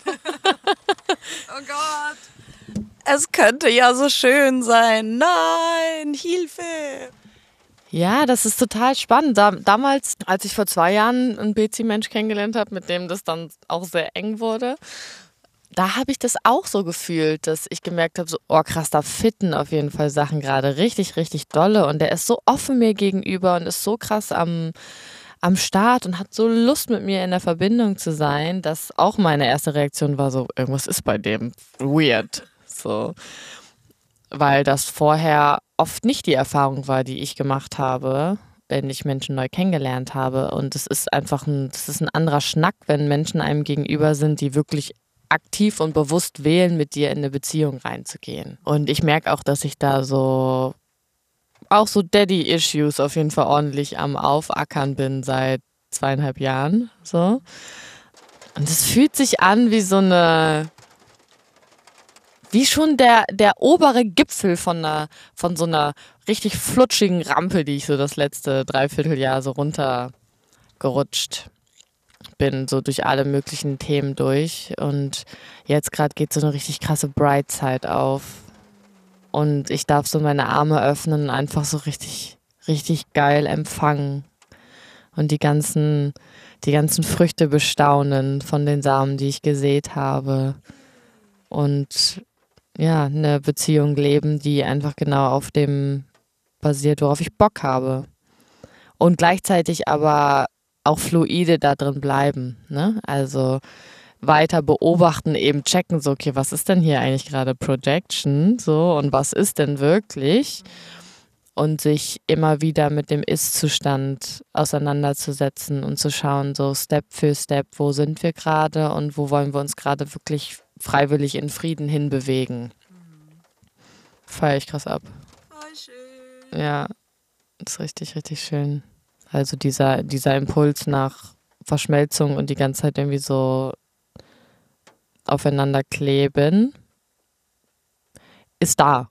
Speaker 2: Oh Gott. Es könnte ja so schön sein. Nein, Hilfe.
Speaker 1: Ja, das ist total spannend. Da, damals, als ich vor zwei Jahren einen Bezi-Mensch kennengelernt habe, mit dem das dann auch sehr eng wurde, da habe ich das auch so gefühlt, dass ich gemerkt habe, so, oh krass, da fitten auf jeden Fall Sachen gerade richtig, richtig dolle. Und der ist so offen mir gegenüber und ist so krass am, am Start und hat so Lust mit mir in der Verbindung zu sein, dass auch meine erste Reaktion war so, irgendwas ist bei dem weird. So. Weil das vorher oft nicht die Erfahrung war, die ich gemacht habe, wenn ich Menschen neu kennengelernt habe. Und es ist einfach ein, das ist ein anderer Schnack, wenn Menschen einem gegenüber sind, die wirklich aktiv und bewusst wählen, mit dir in eine Beziehung reinzugehen. Und ich merke auch, dass ich da so, auch so Daddy-Issues auf jeden Fall ordentlich am Aufackern bin seit zweieinhalb Jahren. So. Und es fühlt sich an wie so eine, wie schon der, der obere Gipfel von, einer, von so einer richtig flutschigen Rampe, die ich so das letzte Dreivierteljahr so runtergerutscht bin, so durch alle möglichen Themen durch. Und jetzt gerade geht so eine richtig krasse Bright Side auf. Und ich darf so meine Arme öffnen und einfach so richtig, richtig geil empfangen. Und die ganzen, die ganzen Früchte bestaunen von den Samen, die ich gesät habe. Und ja, eine Beziehung leben, die einfach genau auf dem basiert, worauf ich Bock habe. Und gleichzeitig aber auch fluide da drin bleiben, ne? Also weiter beobachten, eben checken, so, okay, was ist denn hier eigentlich gerade Projection, so, und was ist denn wirklich? und sich immer wieder mit dem Ist-Zustand auseinanderzusetzen und zu schauen, so Step für Step, wo sind wir gerade und wo wollen wir uns gerade wirklich freiwillig in Frieden hinbewegen. Feiere ich krass ab.
Speaker 2: Voll schön.
Speaker 1: Ja, das ist richtig, richtig schön. Also dieser, dieser Impuls nach Verschmelzung und die ganze Zeit irgendwie so aufeinander kleben, ist da.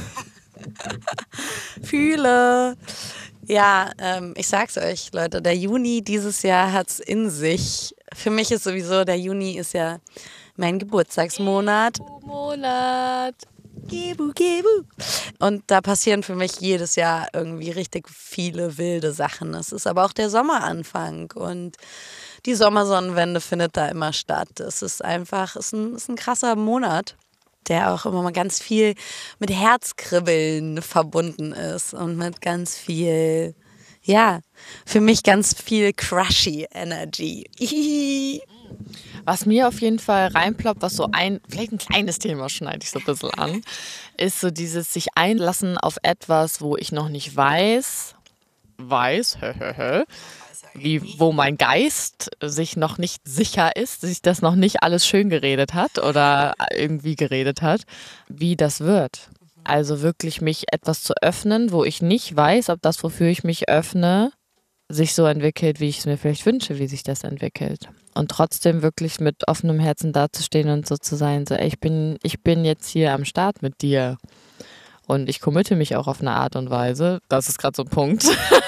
Speaker 2: Fühle. Ja, ähm, ich sag's euch, Leute, der Juni dieses Jahr hat's in sich. Für mich ist sowieso, der Juni ist ja mein Geburtstagsmonat.
Speaker 1: Monat.
Speaker 2: Gebu, gebu. Und da passieren für mich jedes Jahr irgendwie richtig viele wilde Sachen. Es ist aber auch der Sommeranfang und die Sommersonnenwende findet da immer statt. Es ist einfach, es ist ein, es ist ein krasser Monat, der auch immer mal ganz viel mit Herzkribbeln verbunden ist und mit ganz viel, ja, für mich ganz viel crushy Energy.
Speaker 1: Was mir auf jeden Fall reinploppt, was so ein, vielleicht ein kleines Thema schneide ich so ein bisschen an, ist so dieses sich einlassen auf etwas, wo ich noch nicht weiß, weiß, hä, hä, hä, wie, wo mein Geist sich noch nicht sicher ist, sich das noch nicht alles schön geredet hat oder irgendwie geredet hat, wie das wird. Also wirklich mich etwas zu öffnen, wo ich nicht weiß, ob das, wofür ich mich öffne, sich so entwickelt, wie ich es mir vielleicht wünsche, wie sich das entwickelt. Und trotzdem wirklich mit offenem Herzen dazustehen und so zu sein, so ey, ich bin, ich bin jetzt hier am Start mit dir. Und ich committe mich auch auf eine Art und Weise. Das ist gerade so ein Punkt.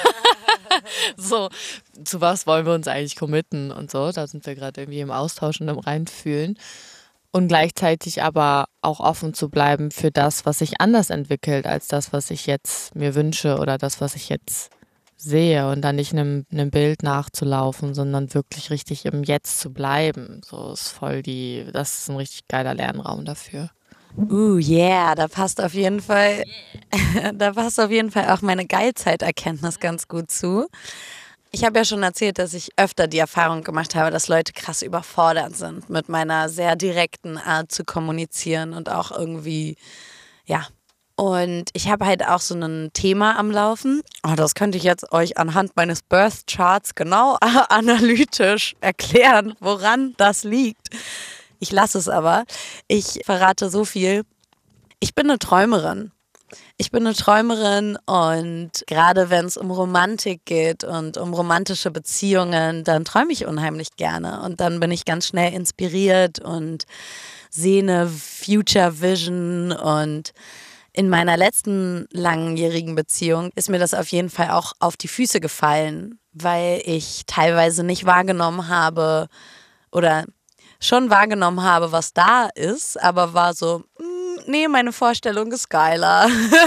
Speaker 1: So, zu was wollen wir uns eigentlich committen und so. Da sind wir gerade irgendwie im Austausch und im Reinfühlen. Und gleichzeitig aber auch offen zu bleiben für das, was sich anders entwickelt, als das, was ich jetzt mir wünsche oder das, was ich jetzt sehe. Und dann nicht einem, einem Bild nachzulaufen, sondern wirklich richtig im Jetzt zu bleiben. So ist voll die, das ist ein richtig geiler Lernraum dafür.
Speaker 2: Uh, yeah, da passt auf jeden Fall, da passt auf jeden Fall auch meine Geilzeiterkenntnis ganz gut zu. Ich habe ja schon erzählt, dass ich öfter die Erfahrung gemacht habe, dass Leute krass überfordert sind mit meiner sehr direkten Art zu kommunizieren und auch irgendwie, ja. Und ich habe halt auch so ein Thema am Laufen. Oh, das könnte ich jetzt euch anhand meines Birth Charts genau analytisch erklären, woran das liegt. Ich lasse es aber. Ich verrate so viel. Ich bin eine Träumerin. Ich bin eine Träumerin und gerade wenn es um Romantik geht und um romantische Beziehungen, dann träume ich unheimlich gerne. Und dann bin ich ganz schnell inspiriert und sehe eine Future Vision. Und in meiner letzten langjährigen Beziehung ist mir das auf jeden Fall auch auf die Füße gefallen, weil ich teilweise nicht wahrgenommen habe oder schon wahrgenommen habe, was da ist, aber war so, mh, nee, meine Vorstellung ist geiler.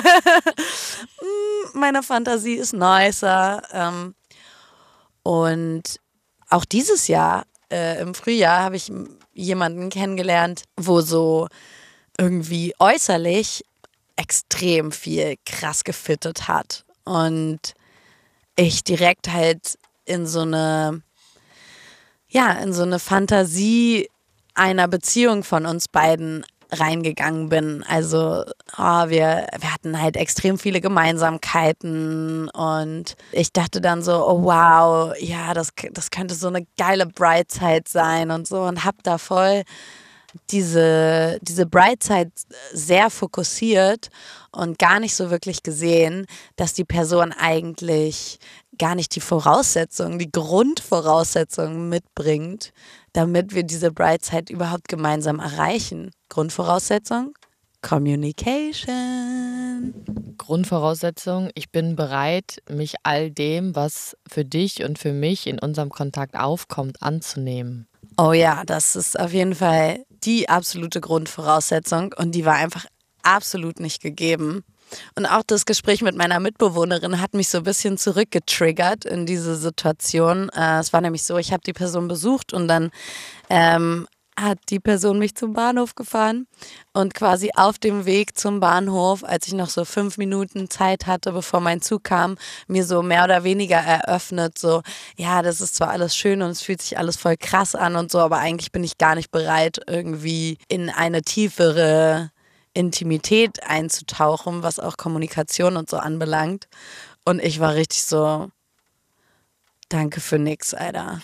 Speaker 2: mh, meine Fantasie ist nicer. Ähm, und auch dieses Jahr, äh, im Frühjahr, habe ich jemanden kennengelernt, wo so irgendwie äußerlich extrem viel krass gefittet hat. Und ich direkt halt in so eine ja, in so eine Fantasie einer Beziehung von uns beiden reingegangen bin. Also oh, wir, wir hatten halt extrem viele Gemeinsamkeiten und ich dachte dann so, oh wow, ja, das, das könnte so eine geile Bride-Zeit sein und so und hab da voll diese, diese Bride-Zeit sehr fokussiert und gar nicht so wirklich gesehen, dass die Person eigentlich gar nicht die Voraussetzungen, die Grundvoraussetzungen mitbringt, damit wir diese Bride-Zeit überhaupt gemeinsam erreichen. Grundvoraussetzung? Communication.
Speaker 1: Grundvoraussetzung, ich bin bereit, mich all dem, was für dich und für mich in unserem Kontakt aufkommt, anzunehmen.
Speaker 2: Oh ja, das ist auf jeden Fall die absolute Grundvoraussetzung und die war einfach absolut nicht gegeben. Und auch das Gespräch mit meiner Mitbewohnerin hat mich so ein bisschen zurückgetriggert in diese Situation. Äh, es war nämlich so, ich habe die Person besucht und dann ähm, hat die Person mich zum Bahnhof gefahren und quasi auf dem Weg zum Bahnhof, als ich noch so fünf Minuten Zeit hatte, bevor mein Zug kam, mir so mehr oder weniger eröffnet, so, ja, das ist zwar alles schön und es fühlt sich alles voll krass an und so, aber eigentlich bin ich gar nicht bereit, irgendwie in eine tiefere Intimität einzutauchen, was auch Kommunikation und so anbelangt. Und ich war richtig so, danke für nix, Alter.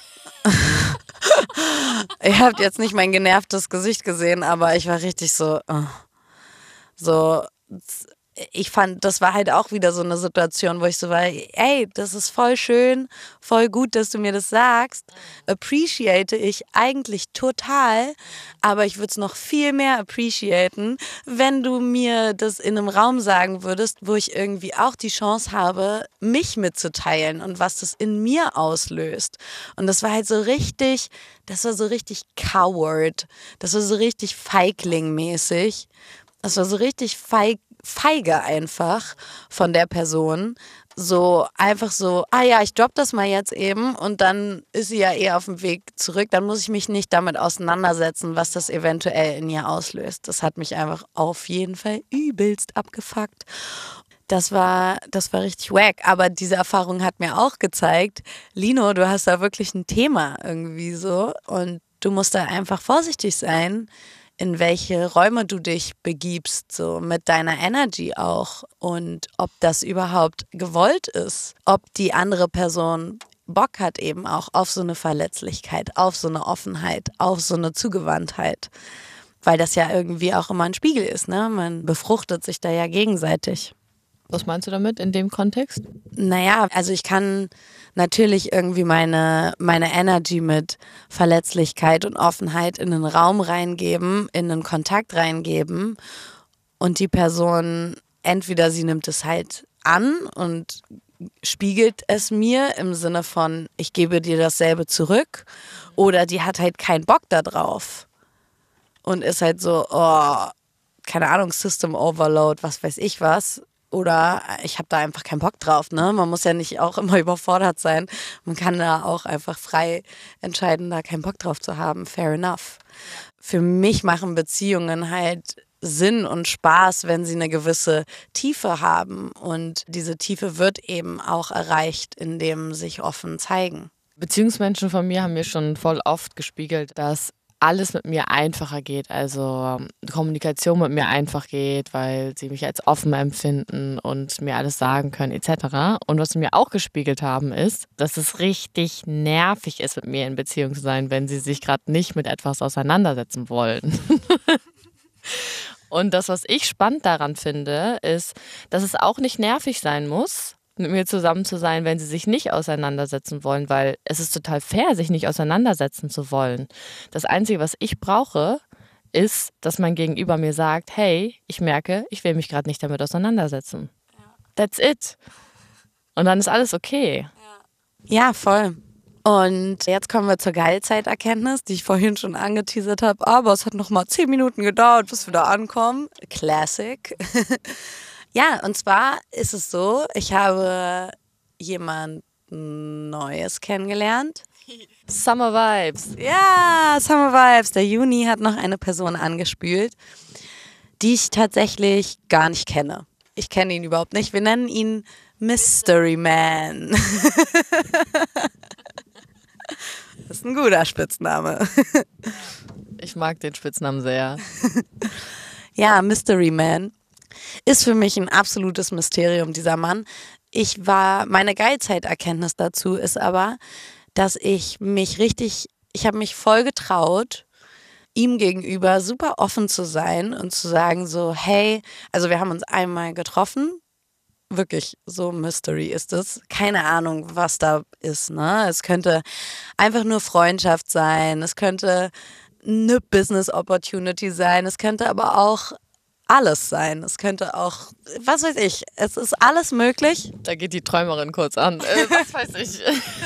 Speaker 2: Ihr habt jetzt nicht mein genervtes Gesicht gesehen, aber ich war richtig so, oh. so, ich fand, das war halt auch wieder so eine Situation, wo ich so war, ey, das ist voll schön, voll gut, dass du mir das sagst, appreciate ich eigentlich total, aber ich würde es noch viel mehr appreciaten, wenn du mir das in einem Raum sagen würdest, wo ich irgendwie auch die Chance habe, mich mitzuteilen und was das in mir auslöst. Und das war halt so richtig, das war so richtig coward, das war so richtig Feigling-mäßig, das war so richtig feig feige einfach von der Person, so einfach so, ah ja, ich droppe das mal jetzt eben und dann ist sie ja eh auf dem Weg zurück, dann muss ich mich nicht damit auseinandersetzen, was das eventuell in ihr auslöst. Das hat mich einfach auf jeden Fall übelst abgefuckt. Das war, das war richtig wack, aber diese Erfahrung hat mir auch gezeigt, Lino, du hast da wirklich ein Thema irgendwie so und du musst da einfach vorsichtig sein, in welche Räume du dich begibst, so mit deiner Energy auch und ob das überhaupt gewollt ist, ob die andere Person Bock hat eben auch auf so eine Verletzlichkeit, auf so eine Offenheit, auf so eine Zugewandtheit, weil das ja irgendwie auch immer ein Spiegel ist, ne? Man befruchtet sich da ja gegenseitig.
Speaker 1: Was meinst du damit in dem Kontext?
Speaker 2: Naja, also ich kann natürlich irgendwie meine, meine Energy mit Verletzlichkeit und Offenheit in einen Raum reingeben, in einen Kontakt reingeben und die Person, entweder sie nimmt es halt an und spiegelt es mir im Sinne von, ich gebe dir dasselbe zurück, oder die hat halt keinen Bock da drauf und ist halt so, oh, keine Ahnung, System Overload, was weiß ich was. Oder ich habe da einfach keinen Bock drauf, ne? Man muss ja nicht auch immer überfordert sein. Man kann da auch einfach frei entscheiden, da keinen Bock drauf zu haben. Fair enough. Für mich machen Beziehungen halt Sinn und Spaß, wenn sie eine gewisse Tiefe haben. Und diese Tiefe wird eben auch erreicht, indem sich offen zeigen.
Speaker 1: Beziehungsmenschen von mir haben mir schon voll oft gespiegelt, dass alles mit mir einfacher geht, also Kommunikation mit mir einfach geht, weil sie mich als offen empfinden und mir alles sagen können et cetera. Und was sie mir auch gespiegelt haben, ist, dass es richtig nervig ist, mit mir in Beziehung zu sein, wenn sie sich gerade nicht mit etwas auseinandersetzen wollen. Und das, was ich spannend daran finde, ist, dass es auch nicht nervig sein muss, mit mir zusammen zu sein, wenn sie sich nicht auseinandersetzen wollen, weil es ist total fair, sich nicht auseinandersetzen zu wollen. Das Einzige, was ich brauche, ist, dass mein Gegenüber mir sagt, hey, ich merke, ich will mich gerade nicht damit auseinandersetzen. That's it. Und dann ist alles okay.
Speaker 2: Ja, voll. Und jetzt kommen wir zur Geilzeiterkenntnis, die ich vorhin schon angeteasert habe, aber es hat noch mal zehn Minuten gedauert, bis wir da ankommen. Classic. Ja, und zwar ist es so, ich habe jemand Neues kennengelernt.
Speaker 1: Summer Vibes.
Speaker 2: Ja, Summer Vibes. Der Juni hat noch eine Person angespült, die ich tatsächlich gar nicht kenne. Ich kenne ihn überhaupt nicht. Wir nennen ihn Mystery Man. Das ist ein guter Spitzname.
Speaker 1: Ich mag den Spitznamen sehr.
Speaker 2: Ja, Mystery Man ist für mich ein absolutes Mysterium, dieser Mann. Ich war, meine Geilzeiterkenntnis dazu ist aber, dass ich mich richtig, ich habe mich voll getraut, ihm gegenüber super offen zu sein und zu sagen so, hey, also wir haben uns einmal getroffen, wirklich so Mystery ist es, keine Ahnung, was da ist, ne? Es könnte einfach nur Freundschaft sein, es könnte eine Business Opportunity sein, es könnte aber auch alles sein. Es könnte auch, was weiß ich, es ist alles möglich.
Speaker 1: Da geht die Träumerin kurz an. Äh, was weiß ich.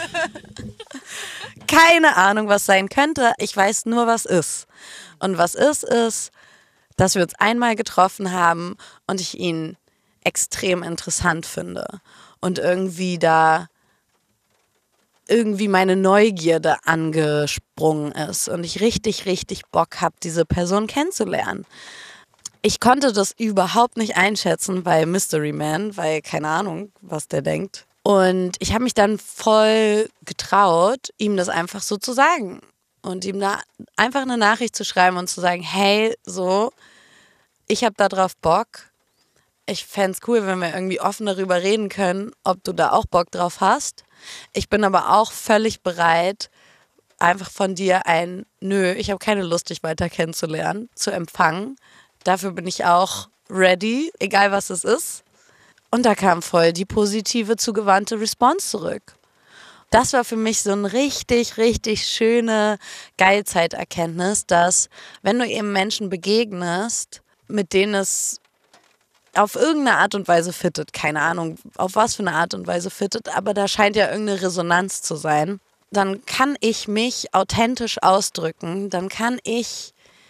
Speaker 2: Keine Ahnung, was sein könnte. Ich weiß nur, was ist. Und was ist, ist, dass wir uns einmal getroffen haben und ich ihn extrem interessant finde. Und irgendwie da irgendwie meine Neugierde angesprungen ist. Und ich richtig, richtig Bock habe, diese Person kennenzulernen. Ich konnte das überhaupt nicht einschätzen bei Mystery Man, weil keine Ahnung, was der denkt. Und ich habe mich dann voll getraut, ihm das einfach so zu sagen. Und ihm da einfach eine Nachricht zu schreiben und zu sagen, hey, so, ich habe da drauf Bock. Ich fände es cool, wenn wir irgendwie offen darüber reden können, ob du da auch Bock drauf hast. Ich bin aber auch völlig bereit, einfach von dir ein Nö, ich habe keine Lust, dich weiter kennenzulernen, zu empfangen. Dafür bin ich auch ready, egal was es ist. Und da kam voll die positive, zugewandte Response zurück. Das war für mich so eine richtig, richtig schöne Geilzeiterkenntnis, dass wenn du eben Menschen begegnest, mit denen es auf irgendeine Art und Weise fittet, keine Ahnung, auf was für eine Art und Weise fittet, aber da scheint ja irgendeine Resonanz zu sein, dann kann ich mich authentisch ausdrücken, dann kann ich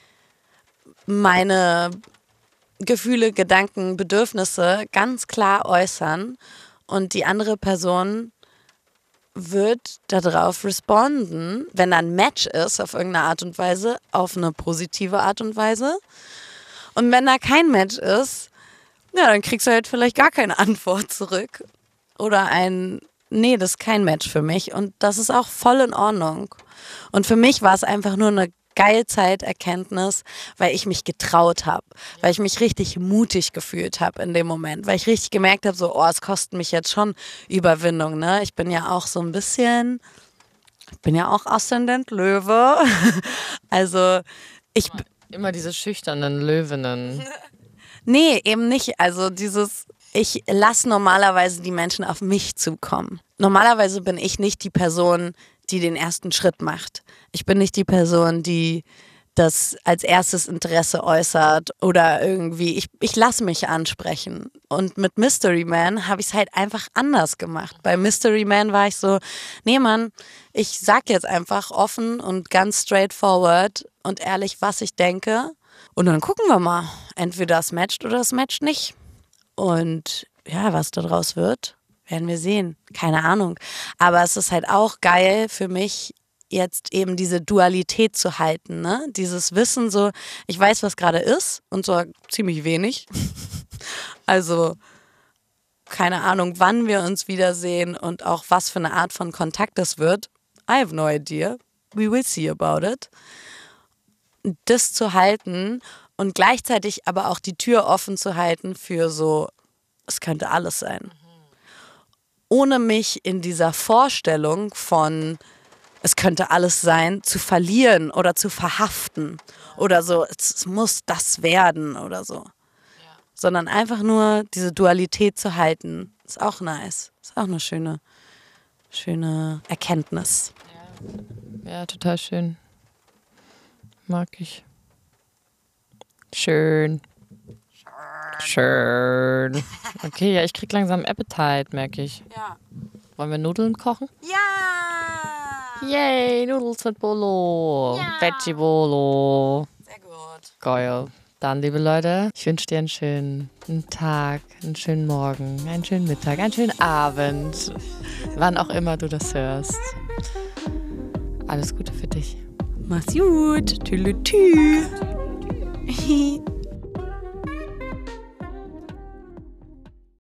Speaker 2: meine Gefühle, Gedanken, Bedürfnisse ganz klar äußern und die andere Person wird darauf responden, wenn da ein Match ist auf irgendeine Art und Weise, auf eine positive Art und Weise. Und wenn da kein Match ist, ja, dann kriegst du halt vielleicht gar keine Antwort zurück. Oder ein, nee, das ist kein Match für mich. Und das ist auch voll in Ordnung. Und für mich war es einfach nur eine Geilzeiterkenntnis, weil ich mich getraut habe, weil ich mich richtig mutig gefühlt habe in dem Moment, weil ich richtig gemerkt habe, so, oh, es kostet mich jetzt schon Überwindung, ne? Ich bin ja auch so ein bisschen, ich bin ja auch Aszendent Löwe, also ich...
Speaker 1: Immer diese schüchternen Löwinnen.
Speaker 2: Nee, eben nicht, also dieses... Ich lasse normalerweise die Menschen auf mich zukommen. Normalerweise bin ich nicht die Person, die den ersten Schritt macht. Ich bin nicht die Person, die das als erstes Interesse äußert oder irgendwie, ich, ich lasse mich ansprechen. Und mit Mystery Man habe ich es halt einfach anders gemacht. Bei Mystery Man war ich so, nee Mann, ich sag jetzt einfach offen und ganz straightforward und ehrlich, was ich denke. Und dann gucken wir mal, entweder es matcht oder es matcht nicht. Und ja, was daraus wird, werden wir sehen. Keine Ahnung. Aber es ist halt auch geil für mich, jetzt eben diese Dualität zu halten, ne? Dieses Wissen so, ich weiß, was gerade ist und so ziemlich wenig. Also keine Ahnung, wann wir uns wiedersehen und auch was für eine Art von Kontakt das wird. I have no idea. We will see about it. Das zu halten und gleichzeitig aber auch die Tür offen zu halten für so, es könnte alles sein. Ohne mich in dieser Vorstellung von, es könnte alles sein, zu verlieren oder zu verhaften oder so, es muss das werden oder so. Ja. Sondern einfach nur diese Dualität zu halten, ist auch nice. Ist auch eine schöne, schöne Erkenntnis.
Speaker 1: Ja, ja, total schön. Mag ich. Schön. Schön. Okay, ja, ich krieg langsam Appetite, merke ich.
Speaker 2: Ja.
Speaker 1: Wollen wir Nudeln kochen?
Speaker 2: Ja!
Speaker 1: Yay, Nudels mit Bolo.
Speaker 2: Ja.
Speaker 1: Veggie Bolo.
Speaker 2: Sehr gut.
Speaker 1: Geil. Dann, liebe Leute, ich wünsche dir einen schönen Tag, einen schönen Morgen, einen schönen Mittag, einen schönen Abend. Wann auch immer du das hörst. Alles Gute für dich.
Speaker 2: Mach's gut. Tschüss.